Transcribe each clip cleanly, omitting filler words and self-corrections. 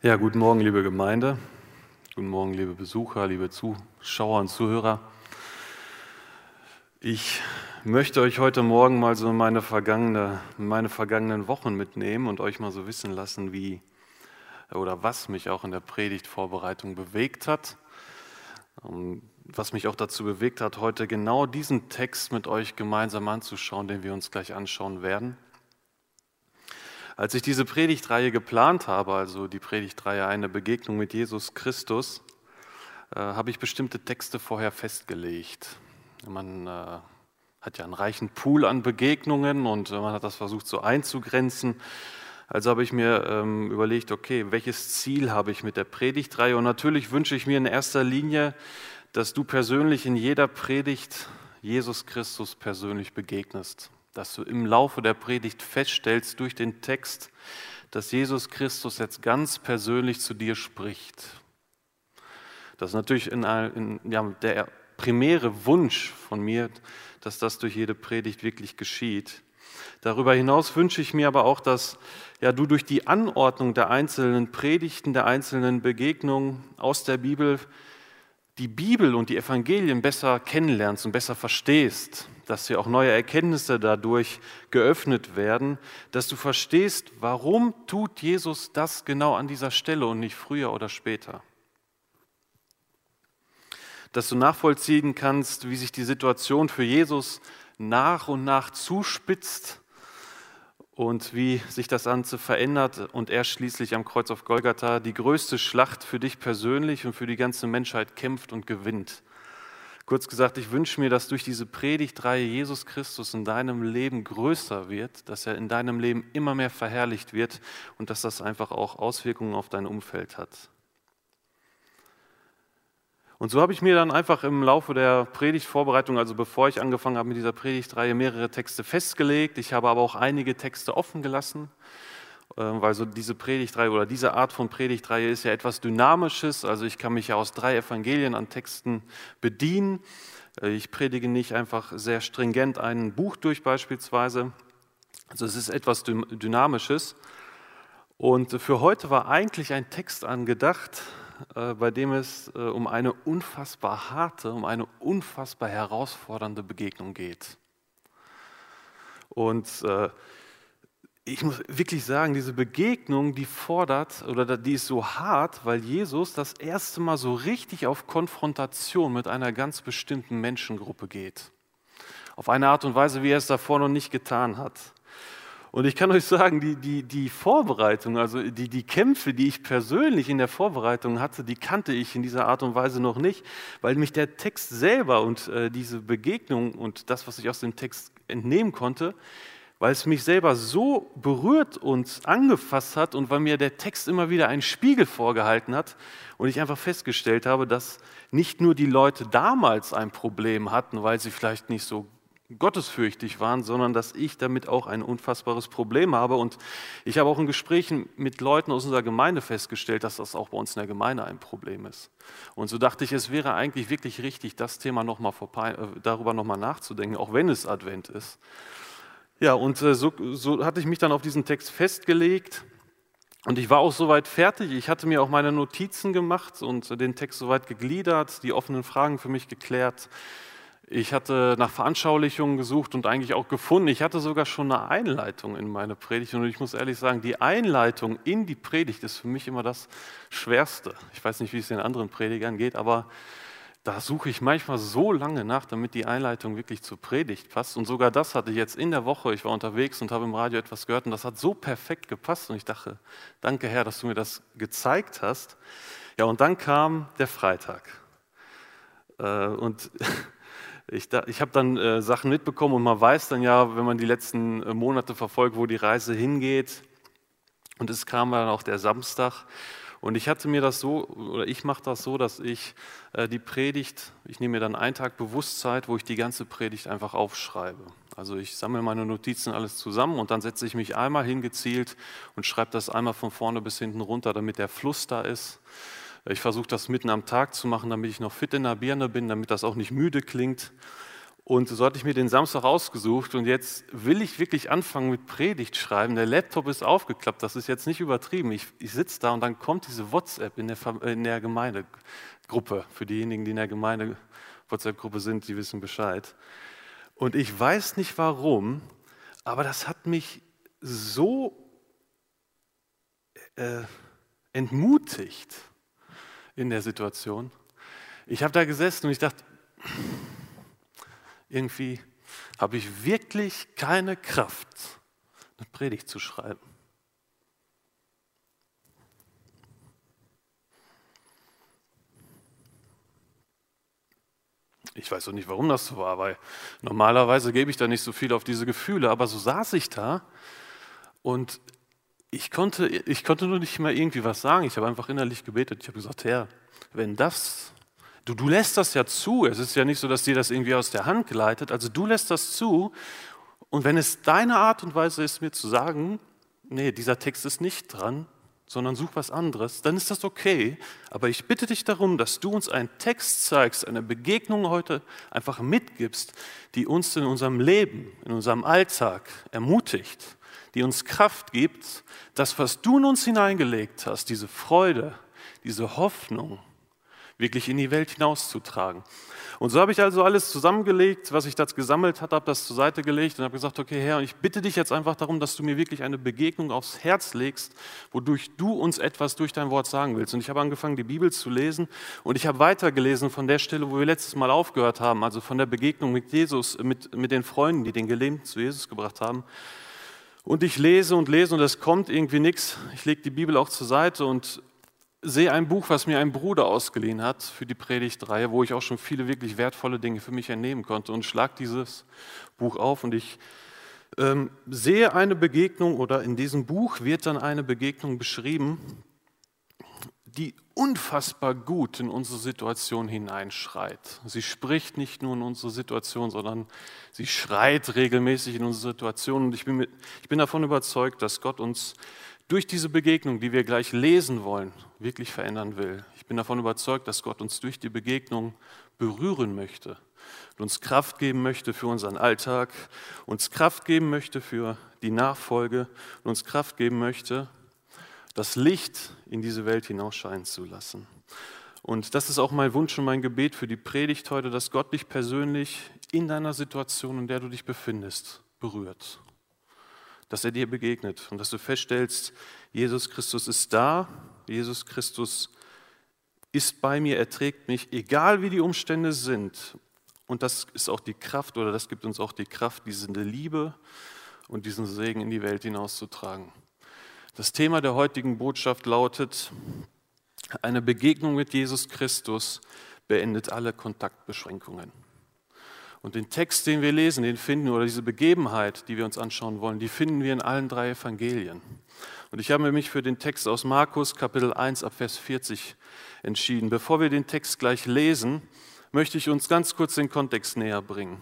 Ja, guten Morgen, liebe Gemeinde. Guten Morgen, liebe Besucher, liebe Zuschauer und Zuhörer. Ich möchte euch heute Morgen mal so meine vergangenen Wochen mitnehmen und euch mal so wissen lassen, wie oder was mich auch in der Predigtvorbereitung bewegt hat. Was mich auch dazu bewegt hat, heute genau diesen Text mit euch gemeinsam anzuschauen, den wir uns gleich anschauen werden. Als ich diese Predigtreihe geplant habe, also die Predigtreihe Eine Begegnung mit Jesus Christus, habe ich bestimmte Texte vorher festgelegt. Man hat ja einen reichen Pool an Begegnungen und man hat das versucht so einzugrenzen. Also habe ich mir überlegt, okay, welches Ziel habe ich mit der Predigtreihe? Und natürlich wünsche ich mir in erster Linie, dass du persönlich in jeder Predigt Jesus Christus persönlich begegnest. Dass du im Laufe der Predigt feststellst durch den Text, dass Jesus Christus jetzt ganz persönlich zu dir spricht. Das ist natürlich der primäre Wunsch von mir, dass das durch jede Predigt wirklich geschieht. Darüber hinaus wünsche ich mir aber auch, dass du durch die Anordnung der einzelnen Predigten, der einzelnen Begegnungen aus der Bibel, die Bibel und die Evangelien besser kennenlernst und besser verstehst, dass dir auch neue Erkenntnisse dadurch geöffnet werden, dass du verstehst, warum tut Jesus das genau an dieser Stelle und nicht früher oder später. Dass du nachvollziehen kannst, wie sich die Situation für Jesus nach und nach zuspitzt und wie sich das Ganze verändert und er schließlich am Kreuz auf Golgatha die größte Schlacht für dich persönlich und für die ganze Menschheit kämpft und gewinnt. Kurz gesagt, ich wünsche mir, dass durch diese Predigtreihe Jesus Christus in deinem Leben größer wird, dass er in deinem Leben immer mehr verherrlicht wird und dass das einfach auch Auswirkungen auf dein Umfeld hat. Und so habe ich mir dann einfach im Laufe der Predigtvorbereitung, also bevor ich angefangen habe mit dieser Predigtreihe, mehrere Texte festgelegt. Ich habe aber auch einige Texte offen gelassen, weil so diese Predigtreihe oder diese Art von Predigtreihe ist ja etwas Dynamisches. Also ich kann mich ja aus 3 Evangelien an Texten bedienen. Ich predige nicht einfach sehr stringent ein Buch durch beispielsweise. Also es ist etwas Dynamisches. Und für heute war eigentlich ein Text angedacht, bei dem es um eine unfassbar harte, um eine unfassbar herausfordernde Begegnung geht. Und ich muss wirklich sagen, diese Begegnung, die fordert oder die ist so hart, weil Jesus das erste Mal so richtig auf Konfrontation mit einer ganz bestimmten Menschengruppe geht. Auf eine Art und Weise, wie er es davor noch nicht getan hat. Und ich kann euch sagen, die Vorbereitung, also die Kämpfe, die ich persönlich in der Vorbereitung hatte, die kannte ich in dieser Art und Weise noch nicht, weil mich der Text selber und diese Begegnung und das, was ich aus dem Text entnehmen konnte, weil es mich selber so berührt und angefasst hat und weil mir der Text immer wieder einen Spiegel vorgehalten hat und ich einfach festgestellt habe, dass nicht nur die Leute damals ein Problem hatten, weil sie vielleicht nicht so gottesfürchtig waren, sondern dass ich damit auch ein unfassbares Problem habe. Und ich habe auch in Gesprächen mit Leuten aus unserer Gemeinde festgestellt, dass das auch bei uns in der Gemeinde ein Problem ist. Und so dachte ich, es wäre eigentlich wirklich richtig, das Thema darüber nochmal nachzudenken, auch wenn es Advent ist. Ja, und so hatte ich mich dann auf diesen Text festgelegt und ich war auch soweit fertig. Ich hatte mir auch meine Notizen gemacht und den Text soweit gegliedert, die offenen Fragen für mich geklärt. Ich hatte nach Veranschaulichungen gesucht und eigentlich auch gefunden. Ich hatte sogar schon eine Einleitung in meine Predigt und ich muss ehrlich sagen, die Einleitung in die Predigt ist für mich immer das Schwerste. Ich weiß nicht, wie es den anderen Predigern geht, aber da suche ich manchmal so lange nach, damit die Einleitung wirklich zur Predigt passt. Und sogar das hatte ich jetzt in der Woche, ich war unterwegs und habe im Radio etwas gehört und das hat so perfekt gepasst und ich dachte, danke Herr, dass du mir das gezeigt hast. Ja, und dann kam der Freitag und ich habe dann Sachen mitbekommen und man weiß dann ja, wenn man die letzten Monate verfolgt, wo die Reise hingeht. Und es kam dann auch der Samstag. Und ich mache das so, dass ich die Predigt, ich nehme mir dann einen Tag Bewusstsein, wo ich die ganze Predigt einfach aufschreibe. Also ich sammle meine Notizen alles zusammen und dann setze ich mich einmal hingezielt und schreibe das einmal von vorne bis hinten runter, damit der Fluss da ist. Ich versuche das mitten am Tag zu machen, damit ich noch fit in der Birne bin, damit das auch nicht müde klingt. Und so hatte ich mir den Samstag ausgesucht und jetzt will ich wirklich anfangen mit Predigt schreiben. Der Laptop ist aufgeklappt, das ist jetzt nicht übertrieben. Ich sitze da und dann kommt diese WhatsApp in der Gemeindegruppe. Für diejenigen, die in der Gemeinde-WhatsApp-Gruppe sind, die wissen Bescheid. Und ich weiß nicht warum, aber das hat mich so entmutigt in der Situation. Ich habe da gesessen und ich dachte, irgendwie habe ich wirklich keine Kraft, eine Predigt zu schreiben. Ich weiß auch nicht, warum das so war, weil normalerweise gebe ich da nicht so viel auf diese Gefühle, aber so saß ich da und ich konnte nur nicht mal irgendwie was sagen. Ich habe einfach innerlich gebetet. Ich habe gesagt, Herr, wenn das, du lässt das ja zu, es ist ja nicht so, dass dir das irgendwie aus der Hand gleitet, also du lässt das zu und wenn es deine Art und Weise ist, mir zu sagen, nee, dieser Text ist nicht dran, sondern such was anderes, dann ist das okay. Aber ich bitte dich darum, dass du uns einen Text zeigst, eine Begegnung heute einfach mitgibst, die uns in unserem Leben, in unserem Alltag ermutigt, die uns Kraft gibt, das, was du in uns hineingelegt hast, diese Freude, diese Hoffnung, wirklich in die Welt hinauszutragen. Und so habe ich also alles zusammengelegt, was ich da gesammelt habe, habe das zur Seite gelegt und habe gesagt, okay Herr, ich bitte dich jetzt einfach darum, dass du mir wirklich eine Begegnung aufs Herz legst, wodurch du uns etwas durch dein Wort sagen willst. Und ich habe angefangen, die Bibel zu lesen und ich habe weitergelesen von der Stelle, wo wir letztes Mal aufgehört haben, also von der Begegnung mit Jesus, mit den Freunden, die den Gelähmten zu Jesus gebracht haben. Und ich lese und es kommt irgendwie nichts. Ich lege die Bibel auch zur Seite und sehe ein Buch, was mir ein Bruder ausgeliehen hat für die Predigtreihe, wo ich auch schon viele wirklich wertvolle Dinge für mich entnehmen konnte und schlage dieses Buch auf und ich sehe eine Begegnung oder in diesem Buch wird dann eine Begegnung beschrieben, die unfassbar gut in unsere Situation hineinschreit. Sie spricht nicht nur in unsere Situation, sondern sie schreit regelmäßig in unsere Situation und ich bin davon überzeugt, dass Gott uns durch diese Begegnung, die wir gleich lesen wollen, wirklich verändern will. Ich bin davon überzeugt, dass Gott uns durch die Begegnung berühren möchte und uns Kraft geben möchte für unseren Alltag, uns Kraft geben möchte für die Nachfolge und uns Kraft geben möchte, das Licht in diese Welt hinausscheinen zu lassen. Und das ist auch mein Wunsch und mein Gebet für die Predigt heute, dass Gott dich persönlich in deiner Situation, in der du dich befindest, berührt. Dass er dir begegnet und dass du feststellst, Jesus Christus ist da, Jesus Christus ist bei mir, er trägt mich, egal wie die Umstände sind. Und das ist auch die Kraft, oder das gibt uns auch die Kraft, diese Liebe und diesen Segen in die Welt hinauszutragen. Das Thema der heutigen Botschaft lautet, eine Begegnung mit Jesus Christus beendet alle Kontaktbeschränkungen. Und den Text, den wir lesen, den finden, oder diese Begebenheit, die wir uns anschauen wollen, die finden wir in allen 3 Evangelien. Und ich habe mich für den Text aus Markus, Kapitel 1, ab Vers 40 entschieden. Bevor wir den Text gleich lesen, möchte ich uns ganz kurz den Kontext näher bringen.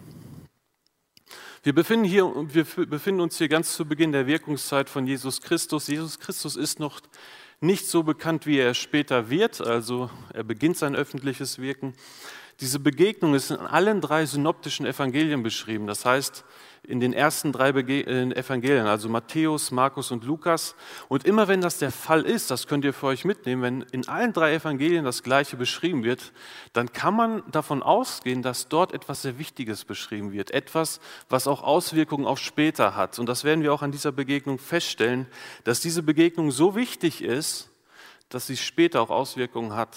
Wir befinden uns hier ganz zu Beginn der Wirkungszeit von Jesus Christus. Jesus Christus ist noch nicht so bekannt, wie er später wird, also er beginnt sein öffentliches Wirken. Diese Begegnung ist in allen 3 synoptischen Evangelien beschrieben, das heißt in den ersten 3 Evangelien, also Matthäus, Markus und Lukas. Und immer wenn das der Fall ist, das könnt ihr für euch mitnehmen, wenn in allen 3 Evangelien das Gleiche beschrieben wird, dann kann man davon ausgehen, dass dort etwas sehr Wichtiges beschrieben wird, etwas, was auch Auswirkungen auf später hat. Und das werden wir auch an dieser Begegnung feststellen, dass diese Begegnung so wichtig ist, dass sie später auch Auswirkungen hat.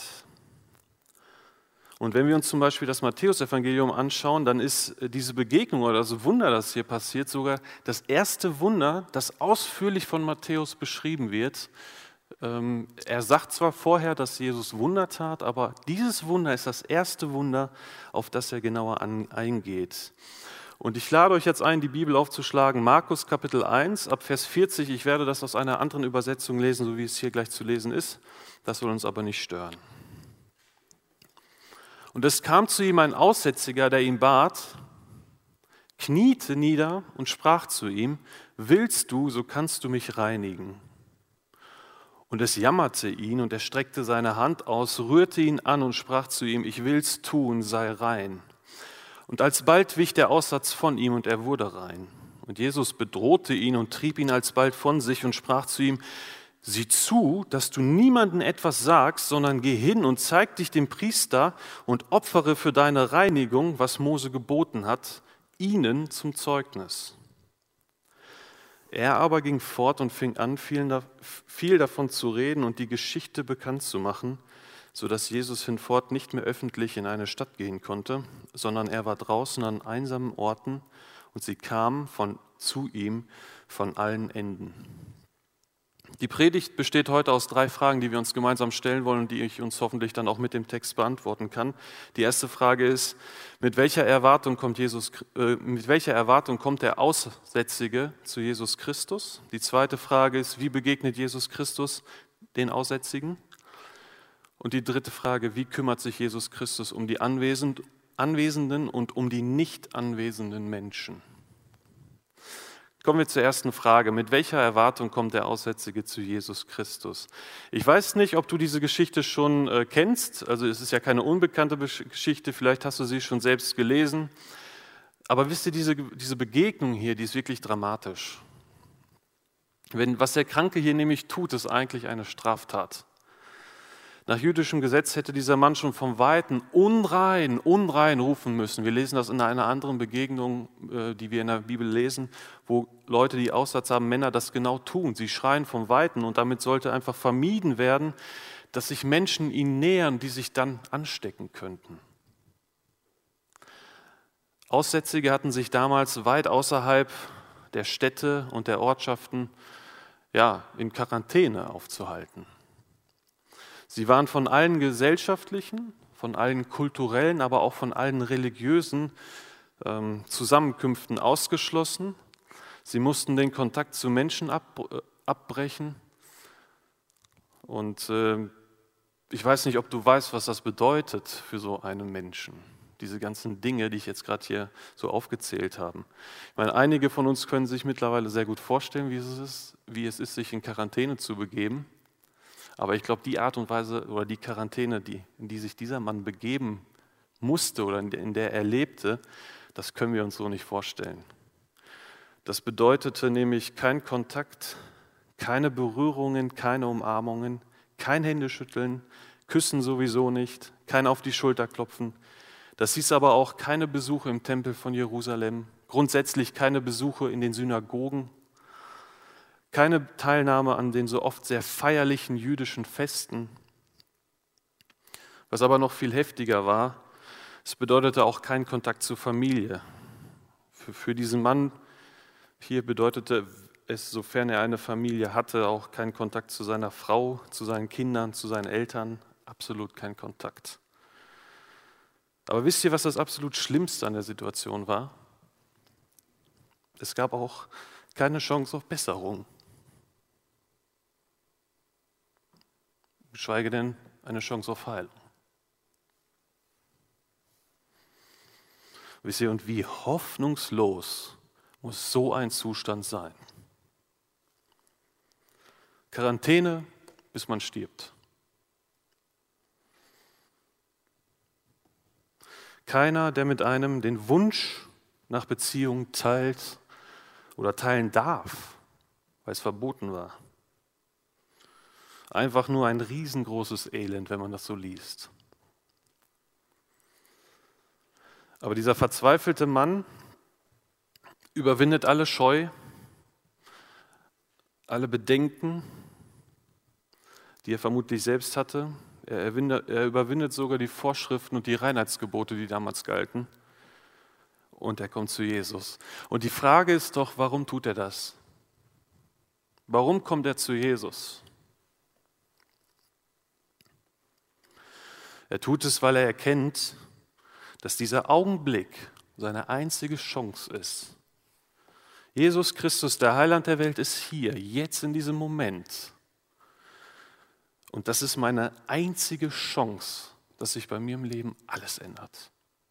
Und wenn wir uns zum Beispiel das Matthäus-Evangelium anschauen, dann ist diese Begegnung oder das Wunder, das hier passiert, sogar das erste Wunder, das ausführlich von Matthäus beschrieben wird. Er sagt zwar vorher, dass Jesus Wunder tat, aber dieses Wunder ist das erste Wunder, auf das er genauer eingeht. Und ich lade euch jetzt ein, die Bibel aufzuschlagen, Markus Kapitel 1, ab Vers 40. Ich werde das aus einer anderen Übersetzung lesen, so wie es hier gleich zu lesen ist. Das soll uns aber nicht stören. Und es kam zu ihm ein Aussätziger, der ihn bat, kniete nieder und sprach zu ihm, willst du, so kannst du mich reinigen. Und es jammerte ihn und er streckte seine Hand aus, rührte ihn an und sprach zu ihm, ich will's tun, sei rein. Und alsbald wich der Aussatz von ihm und er wurde rein. Und Jesus bedrohte ihn und trieb ihn alsbald von sich und sprach zu ihm: Sieh zu, dass du niemandem etwas sagst, sondern geh hin und zeig dich dem Priester und opfere für deine Reinigung, was Mose geboten hat, ihnen zum Zeugnis. Er aber ging fort und fing an, viel davon zu reden und die Geschichte bekannt zu machen, sodass Jesus hinfort nicht mehr öffentlich in eine Stadt gehen konnte, sondern er war draußen an einsamen Orten und sie kamen zu ihm von allen Enden. Die Predigt besteht heute aus 3 Fragen, die wir uns gemeinsam stellen wollen und die ich uns hoffentlich dann auch mit dem Text beantworten kann. Die erste Frage ist: Mit welcher Erwartung kommt der Aussätzige zu Jesus Christus? Die zweite Frage ist: Wie begegnet Jesus Christus den Aussätzigen? Und die dritte Frage: Wie kümmert sich Jesus Christus um die Anwesenden und um die nicht anwesenden Menschen? Kommen wir zur ersten Frage. Mit welcher Erwartung kommt der Aussätzige zu Jesus Christus? Ich weiß nicht, ob du diese Geschichte schon kennst. Also es ist ja keine unbekannte Geschichte, vielleicht hast du sie schon selbst gelesen. Aber wisst ihr, diese Begegnung hier, die ist wirklich dramatisch. Was der Kranke hier nämlich tut, ist eigentlich eine Straftat. Nach jüdischem Gesetz hätte dieser Mann schon vom Weiten unrein, unrein rufen müssen. Wir lesen das in einer anderen Begegnung, die wir in der Bibel lesen, wo Leute, die Aussatz haben, Männer, das genau tun. Sie schreien vom Weiten und damit sollte einfach vermieden werden, dass sich Menschen ihnen nähern, die sich dann anstecken könnten. Aussätzige hatten sich damals weit außerhalb der Städte und der Ortschaften in Quarantäne aufzuhalten. Sie waren von allen gesellschaftlichen, von allen kulturellen, aber auch von allen religiösen Zusammenkünften ausgeschlossen. Sie mussten den Kontakt zu Menschen abbrechen. Und ich weiß nicht, ob du weißt, was das bedeutet für so einen Menschen. Diese ganzen Dinge, die ich jetzt gerade hier so aufgezählt habe. Ich meine, einige von uns können sich mittlerweile sehr gut vorstellen, wie es ist, sich in Quarantäne zu begeben. Aber ich glaube, die Art und Weise oder die Quarantäne, in die sich dieser Mann begeben musste oder in der er lebte, das können wir uns so nicht vorstellen. Das bedeutete nämlich kein Kontakt, keine Berührungen, keine Umarmungen, kein Händeschütteln, Küssen sowieso nicht, kein auf die Schulter klopfen. Das hieß aber auch keine Besuche im Tempel von Jerusalem, grundsätzlich keine Besuche in den Synagogen, keine Teilnahme an den so oft sehr feierlichen jüdischen Festen. Was aber noch viel heftiger war, es bedeutete auch keinen Kontakt zur Familie. Für diesen Mann hier bedeutete es, sofern er eine Familie hatte, auch keinen Kontakt zu seiner Frau, zu seinen Kindern, zu seinen Eltern, absolut kein Kontakt. Aber wisst ihr, was das absolut Schlimmste an der Situation war? Es gab auch keine Chance auf Besserung. Geschweige denn eine Chance auf Heilung. Wisst ihr, und wie hoffnungslos muss so ein Zustand sein? Quarantäne, bis man stirbt. Keiner, der mit einem den Wunsch nach Beziehung teilt oder teilen darf, weil es verboten war. Einfach nur ein riesengroßes Elend, wenn man das so liest. Aber dieser verzweifelte Mann überwindet alle Scheu, alle Bedenken, die er vermutlich selbst hatte. Er überwindet sogar die Vorschriften und die Reinheitsgebote, die damals galten. Und er kommt zu Jesus. Und die Frage ist doch, warum tut er das? Warum kommt er zu Jesus? Er tut es, weil er erkennt, dass dieser Augenblick seine einzige Chance ist. Jesus Christus, der Heiland der Welt, ist hier, jetzt in diesem Moment. Und das ist meine einzige Chance, dass sich bei mir im Leben alles ändert.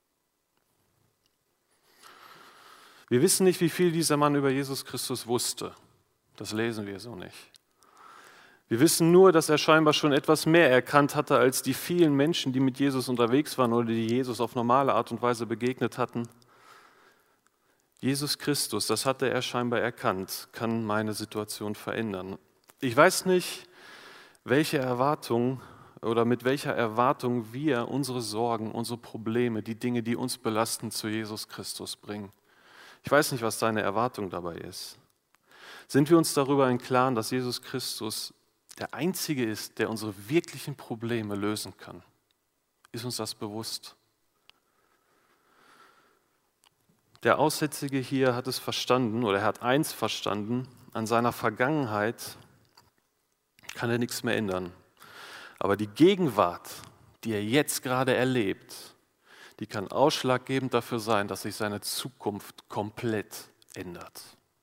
Wir wissen nicht, wie viel dieser Mann über Jesus Christus wusste. Das lesen wir so nicht. Wir wissen nur, dass er scheinbar schon etwas mehr erkannt hatte als die vielen Menschen, die mit Jesus unterwegs waren oder die Jesus auf normale Art und Weise begegnet hatten. Jesus Christus, das hatte er scheinbar erkannt, kann meine Situation verändern. Ich weiß nicht, welche Erwartung oder mit welcher Erwartung wir unsere Sorgen, unsere Probleme, die Dinge, die uns belasten, zu Jesus Christus bringen. Ich weiß nicht, was deine Erwartung dabei ist. Sind wir uns darüber im Klaren, dass Jesus Christus der Einzige ist, der unsere wirklichen Probleme lösen kann? Ist uns das bewusst? Der Aussätzige hier hat es verstanden, oder er hat eins verstanden: An seiner Vergangenheit kann er nichts mehr ändern. Aber die Gegenwart, die er jetzt gerade erlebt, die kann ausschlaggebend dafür sein, dass sich seine Zukunft komplett ändert.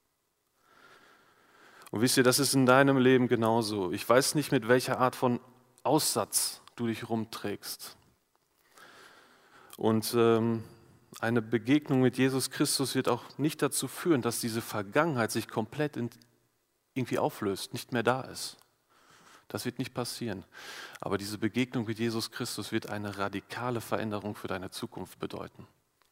Und wisst ihr, das ist in deinem Leben genauso. Ich weiß nicht, mit welcher Art von Aussatz du dich rumträgst. Und eine Begegnung mit Jesus Christus wird auch nicht dazu führen, dass diese Vergangenheit sich komplett irgendwie auflöst, nicht mehr da ist. Das wird nicht passieren. Aber diese Begegnung mit Jesus Christus wird eine radikale Veränderung für deine Zukunft bedeuten.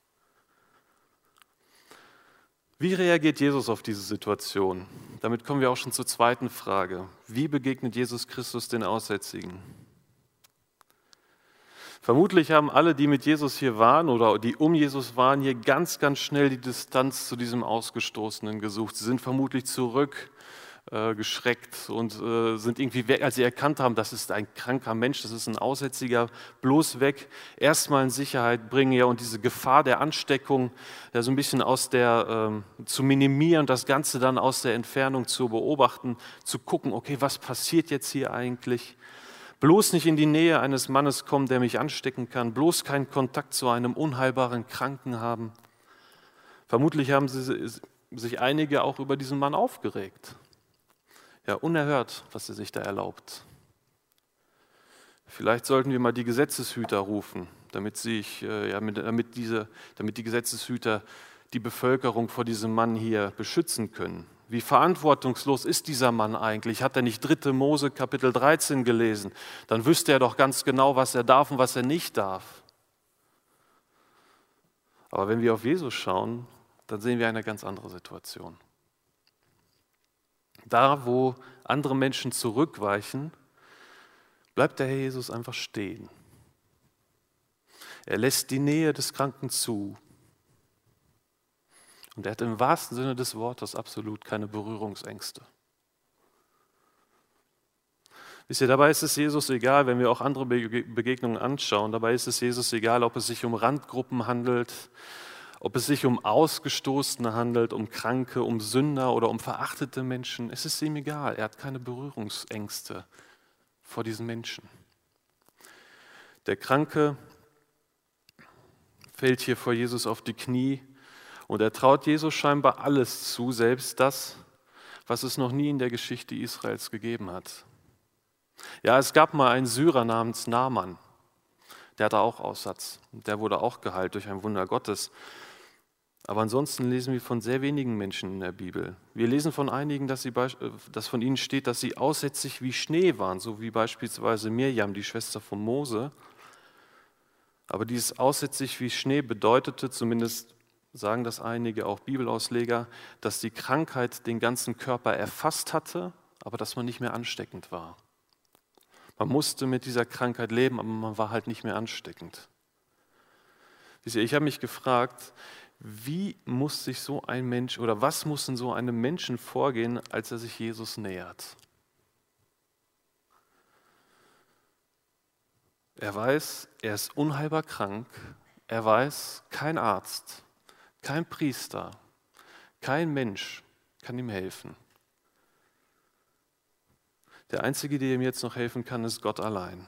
Wie reagiert Jesus auf diese Situation? Damit kommen wir auch schon zur zweiten Frage. Wie begegnet Jesus Christus den Aussätzigen? Vermutlich haben alle, die mit Jesus hier waren oder die um Jesus waren, hier ganz, ganz schnell die Distanz zu diesem Ausgestoßenen gesucht. Sie sind vermutlich zurückgeschreckt und sind irgendwie weg, als sie erkannt haben, das ist ein kranker Mensch, das ist ein Aussätziger, bloß weg, erstmal in Sicherheit bringen, ja, und diese Gefahr der Ansteckung ja, so ein bisschen zu minimieren, das Ganze dann aus der Entfernung zu beobachten, zu gucken, okay, was passiert jetzt hier eigentlich? Bloß nicht in die Nähe eines Mannes kommen, der mich anstecken kann, bloß keinen Kontakt zu einem unheilbaren Kranken haben. Vermutlich haben sich einige auch über diesen Mann aufgeregt. Ja, unerhört, was er sich da erlaubt. Vielleicht sollten wir mal die Gesetzeshüter rufen, damit die Gesetzeshüter die Bevölkerung vor diesem Mann hier beschützen können. Wie verantwortungslos ist dieser Mann eigentlich? Hat er nicht 3. Mose Kapitel 13 gelesen? Dann wüsste er doch ganz genau, was er darf und was er nicht darf. Aber wenn wir auf Jesus schauen, dann sehen wir eine ganz andere Situation. Da, wo andere Menschen zurückweichen, bleibt der Herr Jesus einfach stehen. Er lässt die Nähe des Kranken zu. Und er hat im wahrsten Sinne des Wortes absolut keine Berührungsängste. Wisst ihr, dabei ist es Jesus egal, wenn wir auch andere Begegnungen anschauen, dabei ist es Jesus egal, ob es sich um Randgruppen handelt, ob es sich um Ausgestoßene handelt, um Kranke, um Sünder oder um verachtete Menschen. Es ist ihm egal, er hat keine Berührungsängste vor diesen Menschen. Der Kranke fällt hier vor Jesus auf die Knie und er traut Jesus scheinbar alles zu, selbst das, was es noch nie in der Geschichte Israels gegeben hat. Ja, es gab mal einen Syrer namens Naaman, der hatte auch Aussatz, der wurde auch geheilt durch ein Wunder Gottes. Aber ansonsten lesen wir von sehr wenigen Menschen in der Bibel. Wir lesen von einigen, dass von ihnen steht, dass sie aussätzig wie Schnee waren, so wie beispielsweise Mirjam, die Schwester von Mose. Aber dieses aussätzig wie Schnee bedeutete, zumindest sagen das einige, auch Bibelausleger, dass die Krankheit den ganzen Körper erfasst hatte, aber dass man nicht mehr ansteckend war. Man musste mit dieser Krankheit leben, aber man war halt nicht mehr ansteckend. Ich habe mich gefragt, wie muss sich so ein Mensch oder was muss in so einem Menschen vorgehen, als er sich Jesus nähert? Er weiß, er ist unheilbar krank. Er weiß, kein Arzt, kein Priester, kein Mensch kann ihm helfen. Der Einzige, der ihm jetzt noch helfen kann, ist Gott allein.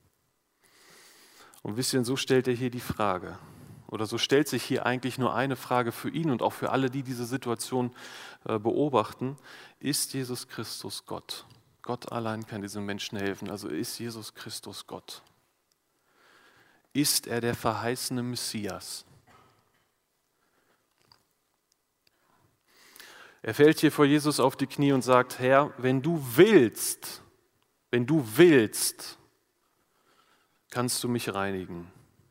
Und wisst ihr, so stellt er hier die Frage. Oder so stellt sich hier eigentlich nur eine Frage für ihn und auch für alle, die diese Situation beobachten. Ist Jesus Christus Gott? Gott allein kann diesem Menschen helfen. Also ist Jesus Christus Gott? Ist er der verheißene Messias? Er fällt hier vor Jesus auf die Knie und sagt, Herr, wenn du willst, wenn du willst, kannst du mich reinigen.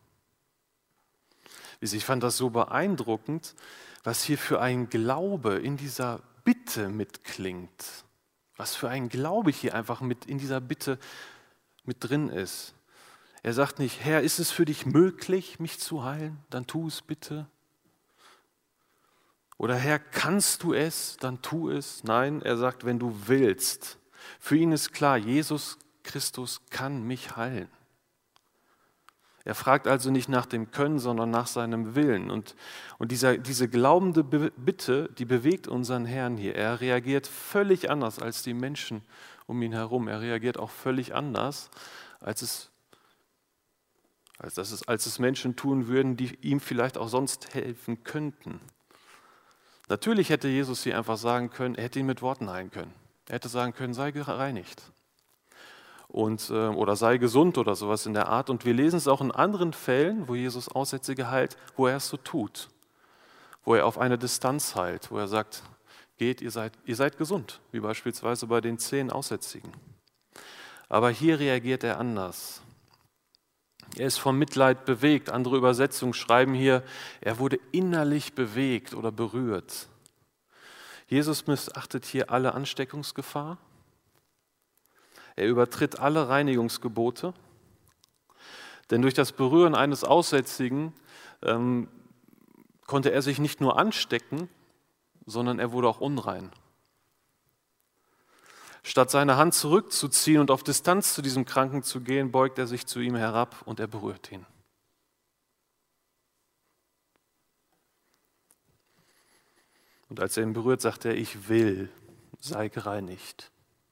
Ich fand das so beeindruckend, was hier für ein Glaube in dieser Bitte mitklingt. Was für ein Glaube hier einfach mit in dieser Bitte mit drin ist. Er sagt nicht, Herr, ist es für dich möglich, mich zu heilen? Dann tu es bitte. Oder Herr, kannst du es? Dann tu es. Nein, er sagt, wenn du willst. Für ihn ist klar, Jesus Christus kann mich heilen. Er fragt also nicht nach dem Können, sondern nach seinem Willen. Und diese glaubende Bitte, die bewegt unseren Herrn hier. Er reagiert völlig anders als die Menschen um ihn herum. Er reagiert auch völlig anders, als es Menschen tun würden, die ihm vielleicht auch sonst helfen könnten. Natürlich hätte Jesus hier einfach sagen können, er hätte ihn mit Worten heilen können. Er hätte sagen können, sei gereinigt. Oder sei gesund oder sowas in der Art. Und wir lesen es auch in anderen Fällen, wo Jesus Aussätzige heilt, wo er es so tut. Wo er auf eine Distanz heilt, wo er sagt, geht, ihr seid gesund, wie beispielsweise bei den 10 Aussätzigen. Aber hier reagiert er anders. Er ist vom Mitleid bewegt. Andere Übersetzungen schreiben hier, er wurde innerlich bewegt oder berührt. Jesus missachtet hier alle Ansteckungsgefahr. Er übertritt alle Reinigungsgebote, denn durch das Berühren eines Aussätzigen konnte er sich nicht nur anstecken, sondern er wurde auch unrein. Statt seine Hand zurückzuziehen und auf Distanz zu diesem Kranken zu gehen, beugt er sich zu ihm herab und er berührt ihn. Und als er ihn berührt, sagt er, ich will, sei gereinigt.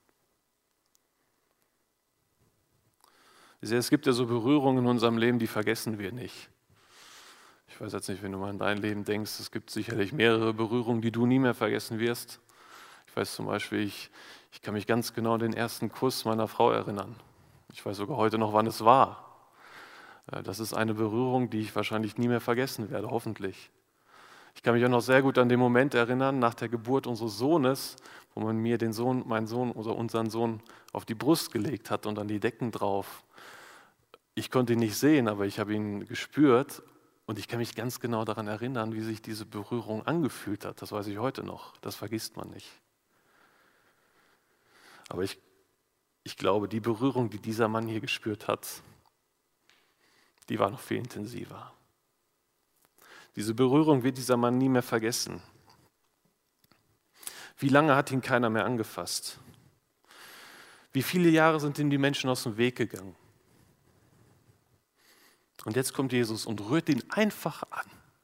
Es gibt ja so Berührungen in unserem Leben, die vergessen wir nicht. Ich weiß jetzt nicht, wenn du mal an dein Leben denkst, es gibt sicherlich mehrere Berührungen, die du nie mehr vergessen wirst. Ich weiß zum Beispiel, ich kann mich ganz genau an den ersten Kuss meiner Frau erinnern. Ich weiß sogar heute noch, wann es war. Das ist eine Berührung, die ich wahrscheinlich nie mehr vergessen werde, hoffentlich. Ich kann mich auch noch sehr gut an den Moment erinnern, nach der Geburt unseres Sohnes, wo man mir meinen Sohn oder unseren Sohn auf die Brust gelegt hat und an die Decken drauf. Ich konnte ihn nicht sehen, aber ich habe ihn gespürt und ich kann mich ganz genau daran erinnern, wie sich diese Berührung angefühlt hat. Das weiß ich heute noch, das vergisst man nicht. Aber ich glaube, die Berührung, die dieser Mann hier gespürt hat, die war noch viel intensiver. Diese Berührung wird dieser Mann nie mehr vergessen. Wie lange hat ihn keiner mehr angefasst? Wie viele Jahre sind ihm die Menschen aus dem Weg gegangen? Und jetzt kommt Jesus und rührt ihn einfach an.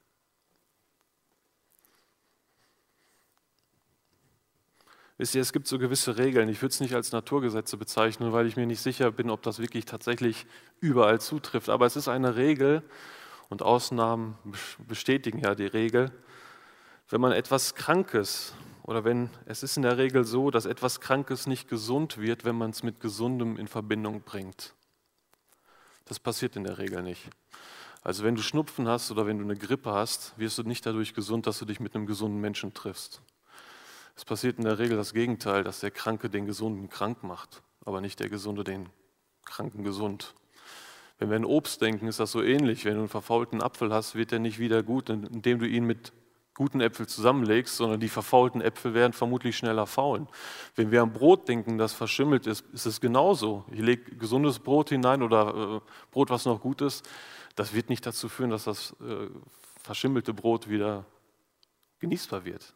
Wisst ihr, es gibt so gewisse Regeln. Ich würde es nicht als Naturgesetze bezeichnen, weil ich mir nicht sicher bin, ob das wirklich tatsächlich überall zutrifft. Aber es ist eine Regel und Ausnahmen bestätigen ja die Regel. Wenn man etwas Krankes es ist in der Regel so, dass etwas Krankes nicht gesund wird, wenn man es mit Gesundem in Verbindung bringt. Das passiert in der Regel nicht. Also wenn du Schnupfen hast oder wenn du eine Grippe hast, wirst du nicht dadurch gesund, dass du dich mit einem gesunden Menschen triffst. Es passiert in der Regel das Gegenteil, dass der Kranke den Gesunden krank macht, aber nicht der Gesunde den Kranken gesund. Wenn wir an Obst denken, ist das so ähnlich. Wenn du einen verfaulten Apfel hast, wird der nicht wieder gut, indem du ihn mit guten Äpfeln zusammenlegst, sondern die verfaulten Äpfel werden vermutlich schneller faulen. Wenn wir an Brot denken, das verschimmelt ist, ist es genauso. Ich lege gesundes Brot hinein oder Brot, was noch gut ist. Das wird nicht dazu führen, dass das verschimmelte Brot wieder genießbar wird.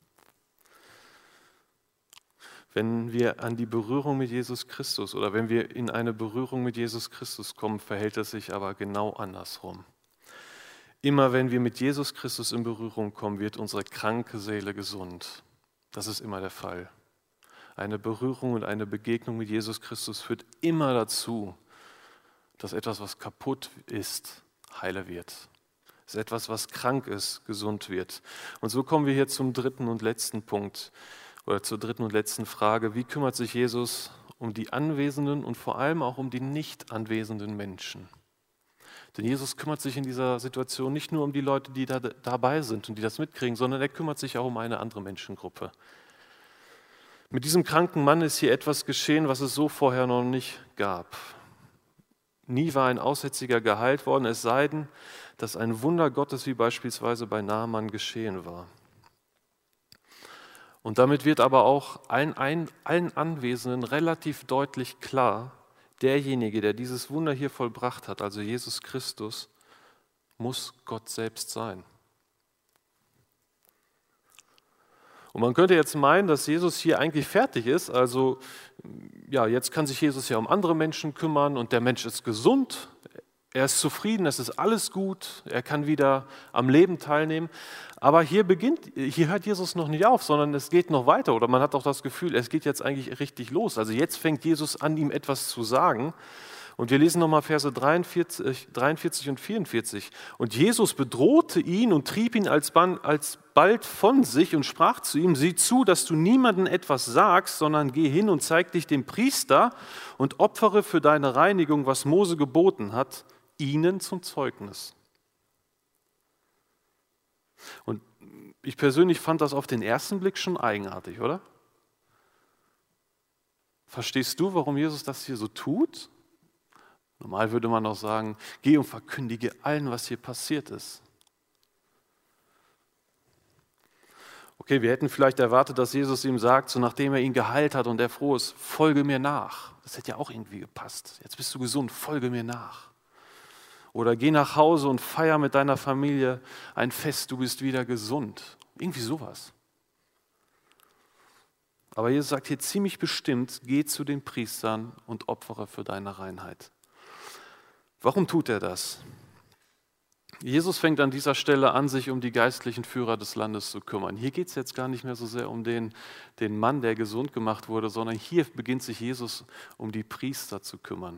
Wenn wir an die Berührung mit Jesus Christus oder wenn wir in eine Berührung mit Jesus Christus kommen, verhält es sich aber genau andersrum. Immer wenn wir mit Jesus Christus in Berührung kommen, wird unsere kranke Seele gesund. Das ist immer der Fall. Eine Berührung und eine Begegnung mit Jesus Christus führt immer dazu, dass etwas, was kaputt ist, heile wird. Dass etwas, was krank ist, gesund wird. Und so kommen wir hier zum dritten und letzten Punkt oder zur dritten und letzten Frage. Wie kümmert sich Jesus um die anwesenden und vor allem auch um die nicht anwesenden Menschen? Denn Jesus kümmert sich in dieser Situation nicht nur um die Leute, die dabei sind und die das mitkriegen, sondern er kümmert sich auch um eine andere Menschengruppe. Mit diesem kranken Mann ist hier etwas geschehen, was es so vorher noch nicht gab. Nie war ein Aussätziger geheilt worden, es sei denn, dass ein Wunder Gottes wie beispielsweise bei Naaman geschehen war. Und damit wird aber auch allen Anwesenden relativ deutlich klar, derjenige, der dieses Wunder hier vollbracht hat, also Jesus Christus, muss Gott selbst sein. Und man könnte jetzt meinen, dass Jesus hier eigentlich fertig ist, also ja, jetzt kann sich Jesus ja um andere Menschen kümmern und der Mensch ist gesund, er ist zufrieden, es ist alles gut, er kann wieder am Leben teilnehmen. Aber hier hört Jesus noch nicht auf, sondern es geht noch weiter oder man hat auch das Gefühl, es geht jetzt eigentlich richtig los. Also jetzt fängt Jesus an, ihm etwas zu sagen. Und wir lesen nochmal Verse 43 und 44. Und Jesus bedrohte ihn und trieb ihn alsbald von sich und sprach zu ihm: Sieh zu, dass du niemandem etwas sagst, sondern geh hin und zeig dich dem Priester und opfere für deine Reinigung, was Mose geboten hat, ihnen zum Zeugnis. Und ich persönlich fand das auf den ersten Blick schon eigenartig, oder? Verstehst du, warum Jesus das hier so tut? Normal würde man auch sagen, geh und verkündige allen, was hier passiert ist. Okay, wir hätten vielleicht erwartet, dass Jesus ihm sagt, so nachdem er ihn geheilt hat und er froh ist, folge mir nach. Das hätte ja auch irgendwie gepasst. Jetzt bist du gesund, folge mir nach. Oder geh nach Hause und feier mit deiner Familie ein Fest, du bist wieder gesund. Irgendwie sowas. Aber Jesus sagt hier ziemlich bestimmt, geh zu den Priestern und opfere für deine Reinheit. Warum tut er das? Jesus fängt an dieser Stelle an, sich um die geistlichen Führer des Landes zu kümmern. Hier geht es jetzt gar nicht mehr so sehr um den Mann, der gesund gemacht wurde, sondern hier beginnt sich Jesus um die Priester zu kümmern.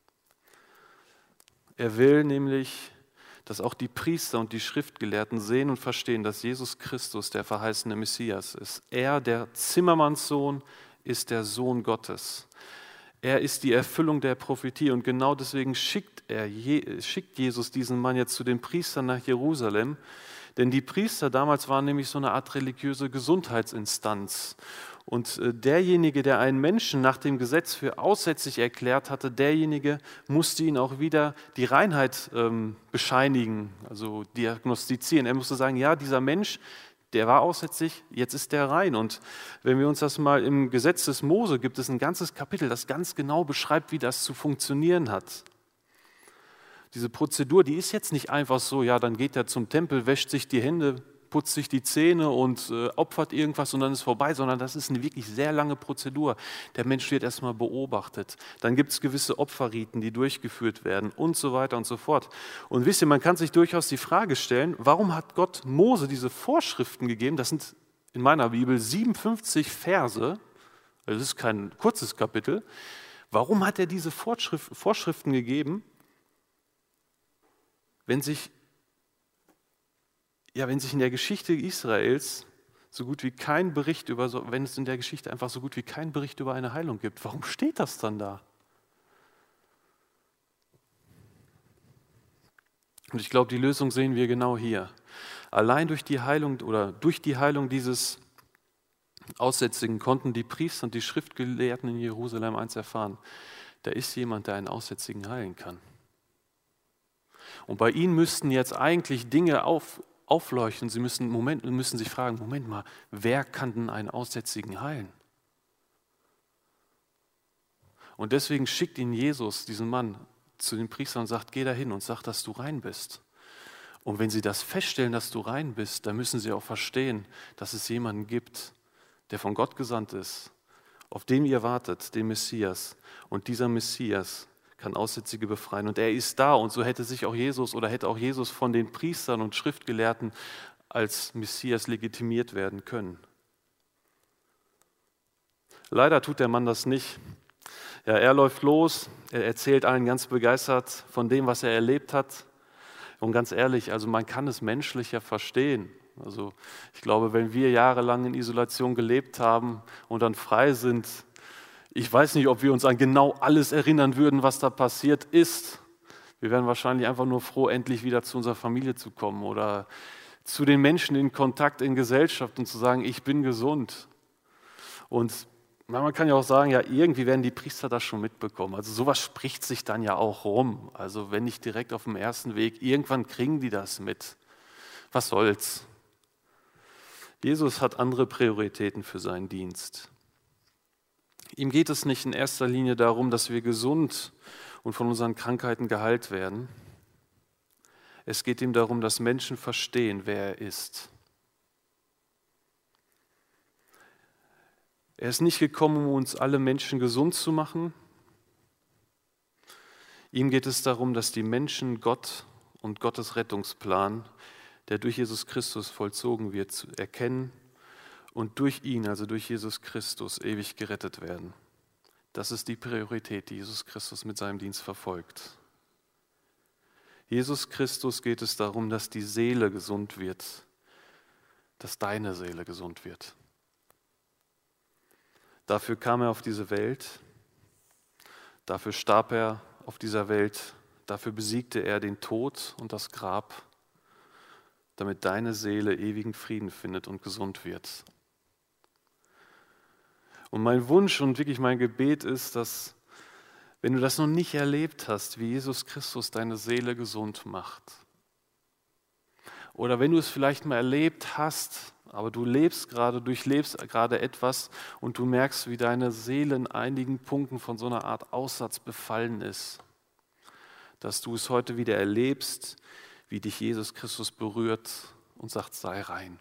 Er will nämlich, dass auch die Priester und die Schriftgelehrten sehen und verstehen, dass Jesus Christus der verheißene Messias ist. Er, der Zimmermannssohn, ist der Sohn Gottes. Er ist die Erfüllung der Prophetie und genau deswegen schickt Jesus diesen Mann jetzt zu den Priestern nach Jerusalem, denn die Priester damals waren nämlich so eine Art religiöse Gesundheitsinstanz. Und derjenige, der einen Menschen nach dem Gesetz für aussätzig erklärt hatte, derjenige musste ihn auch wieder die Reinheit bescheinigen, also diagnostizieren. Er musste sagen, ja, dieser Mensch, der war aussätzig, jetzt ist der rein. Und wenn wir uns das mal im Gesetz des Mose, gibt es ein ganzes Kapitel, das ganz genau beschreibt, wie das zu funktionieren hat. Diese Prozedur, die ist jetzt nicht einfach so, ja, dann geht er zum Tempel, wäscht sich die Hände, putzt sich die Zähne und opfert irgendwas und dann ist vorbei, sondern das ist eine wirklich sehr lange Prozedur. Der Mensch wird erstmal beobachtet. Dann gibt es gewisse Opferriten, die durchgeführt werden und so weiter und so fort. Und wisst ihr, man kann sich durchaus die Frage stellen, warum hat Gott Mose diese Vorschriften gegeben? Das sind in meiner Bibel 57 Verse, das ist kein kurzes Kapitel. Warum hat er diese Vorschriften gegeben, wenn sich in der Geschichte Israels so gut wie kein Bericht wenn es in der Geschichte einfach so gut wie kein Bericht über eine Heilung gibt, warum steht das dann da? Und ich glaube, die Lösung sehen wir genau hier. Allein durch die Heilung dieses Aussätzigen konnten die Priester und die Schriftgelehrten in Jerusalem eins erfahren: Da ist jemand, der einen Aussätzigen heilen kann. Und bei ihnen müssten jetzt eigentlich Dinge aufleuchten. Sie müssen sich fragen, Moment mal, wer kann denn einen Aussätzigen heilen? Und deswegen schickt ihn Jesus, diesen Mann, zu den Priestern und sagt, geh da hin und sag, dass du rein bist. Und wenn sie das feststellen, dass du rein bist, dann müssen sie auch verstehen, dass es jemanden gibt, der von Gott gesandt ist, auf den ihr wartet, den Messias. Und dieser Messias kann Aussätzige befreien. Und er ist da. Und so hätte auch Jesus von den Priestern und Schriftgelehrten als Messias legitimiert werden können. Leider tut der Mann das nicht. Ja, er läuft los, er erzählt allen ganz begeistert von dem, was er erlebt hat. Und ganz ehrlich, also man kann es menschlicher verstehen. Also ich glaube, wenn wir jahrelang in Isolation gelebt haben und dann frei sind, ich weiß nicht, ob wir uns an genau alles erinnern würden, was da passiert ist. Wir wären wahrscheinlich einfach nur froh, endlich wieder zu unserer Familie zu kommen oder zu den Menschen in Kontakt in Gesellschaft und zu sagen, ich bin gesund. Und Man kann ja auch sagen, ja, irgendwie werden die Priester das schon mitbekommen. Also sowas spricht sich dann ja auch rum. Also wenn nicht direkt auf dem ersten Weg, irgendwann kriegen die das mit. Was soll's? Jesus hat andere Prioritäten für seinen Dienst. Ihm geht es nicht in erster Linie darum, dass wir gesund und von unseren Krankheiten geheilt werden. Es geht ihm darum, dass Menschen verstehen, wer er ist. Er ist nicht gekommen, um uns alle Menschen gesund zu machen. Ihm geht es darum, dass die Menschen Gott und Gottes Rettungsplan, der durch Jesus Christus vollzogen wird, erkennen und durch ihn, also durch Jesus Christus, ewig gerettet werden. Das ist die Priorität, die Jesus Christus mit seinem Dienst verfolgt. Jesus Christus geht es darum, dass die Seele gesund wird, dass deine Seele gesund wird. Dafür kam er auf diese Welt, dafür starb er auf dieser Welt, dafür besiegte er den Tod und das Grab, damit deine Seele ewigen Frieden findet und gesund wird. Und mein Wunsch und wirklich mein Gebet ist, dass, wenn du das noch nicht erlebt hast, wie Jesus Christus deine Seele gesund macht, oder wenn du es vielleicht mal erlebt hast, aber du durchlebst gerade etwas und du merkst, wie deine Seele in einigen Punkten von so einer Art Aussatz befallen ist, dass du es heute wieder erlebst, wie dich Jesus Christus berührt und sagt, sei rein.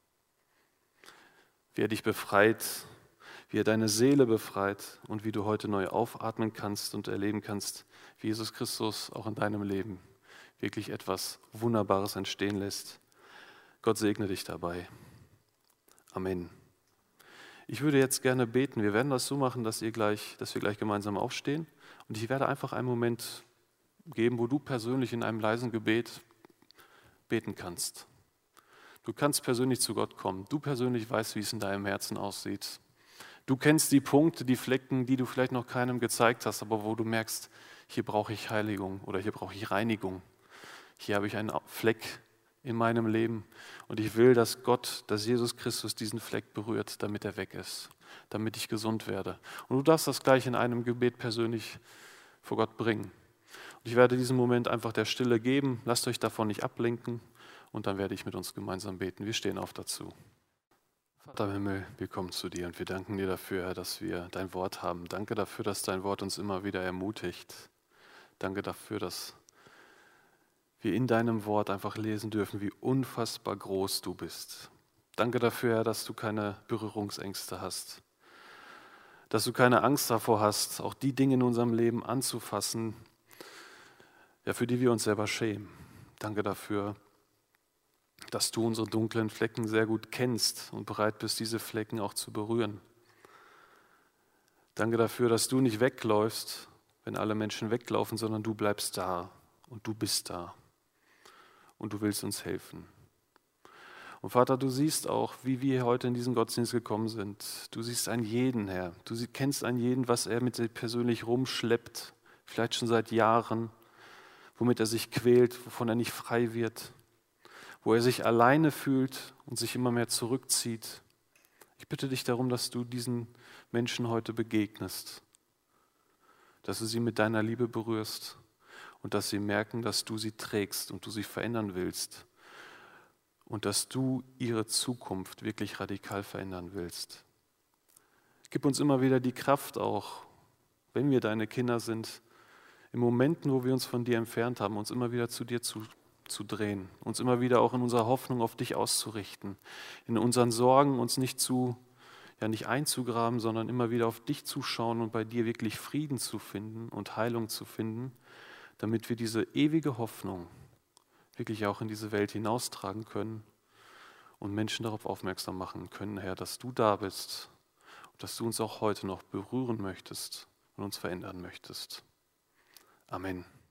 Wie er dich befreit, wie er deine Seele befreit und wie du heute neu aufatmen kannst und erleben kannst, wie Jesus Christus auch in deinem Leben wirklich etwas Wunderbares entstehen lässt. Gott segne dich dabei. Amen. Ich würde jetzt gerne beten. Wir werden das so machen, dass wir gleich gemeinsam aufstehen. Und ich werde einfach einen Moment geben, wo du persönlich in einem leisen Gebet beten kannst. Du kannst persönlich zu Gott kommen. Du persönlich weißt, wie es in deinem Herzen aussieht. Du kennst die Punkte, die Flecken, die du vielleicht noch keinem gezeigt hast, aber wo du merkst, hier brauche ich Heiligung oder hier brauche ich Reinigung. Hier habe ich einen Fleck in meinem Leben und ich will, dass Jesus Christus diesen Fleck berührt, damit er weg ist, damit ich gesund werde. Und du darfst das gleich in einem Gebet persönlich vor Gott bringen. Und ich werde diesen Moment einfach der Stille geben, lasst euch davon nicht ablenken und dann werde ich mit uns gemeinsam beten. Wir stehen auf dazu. Vater im Himmel, wir kommen zu dir und wir danken dir dafür, Herr, dass wir dein Wort haben. Danke dafür, dass dein Wort uns immer wieder ermutigt. Danke dafür, dass wir in deinem Wort einfach lesen dürfen, wie unfassbar groß du bist. Danke dafür, Herr, dass du keine Berührungsängste hast, dass du keine Angst davor hast, auch die Dinge in unserem Leben anzufassen, ja, für die wir uns selber schämen. Danke dafür, dass du unsere dunklen Flecken sehr gut kennst und bereit bist, diese Flecken auch zu berühren. Danke dafür, dass du nicht wegläufst, wenn alle Menschen weglaufen, sondern du bleibst da und du bist da. Und du willst uns helfen. Und Vater, du siehst auch, wie wir heute in diesen Gottesdienst gekommen sind. Du siehst einen jeden, Herr. Du kennst einen jeden, was er mit sich persönlich rumschleppt, vielleicht schon seit Jahren, womit er sich quält, wovon er nicht frei wird, wo er sich alleine fühlt und sich immer mehr zurückzieht. Ich bitte dich darum, dass du diesen Menschen heute begegnest, dass du sie mit deiner Liebe berührst, und dass sie merken, dass du sie trägst und du sie verändern willst und dass du ihre Zukunft wirklich radikal verändern willst. Gib uns immer wieder die Kraft auch, wenn wir deine Kinder sind, in Momenten, wo wir uns von dir entfernt haben, uns immer wieder zu dir zu drehen, uns immer wieder auch in unserer Hoffnung auf dich auszurichten, in unseren Sorgen uns nicht einzugraben, sondern immer wieder auf dich zu schauen und bei dir wirklich Frieden zu finden und Heilung zu finden, damit wir diese ewige Hoffnung wirklich auch in diese Welt hinaustragen können und Menschen darauf aufmerksam machen können, Herr, dass du da bist und dass du uns auch heute noch berühren möchtest und uns verändern möchtest. Amen.